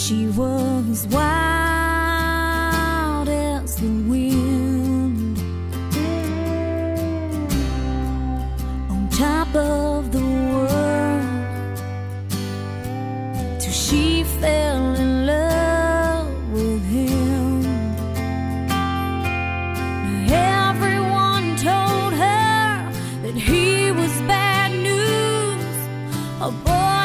She was wild as the wind, on top of the world, till she fell in love with him. Now everyone told her that he was bad news, a boy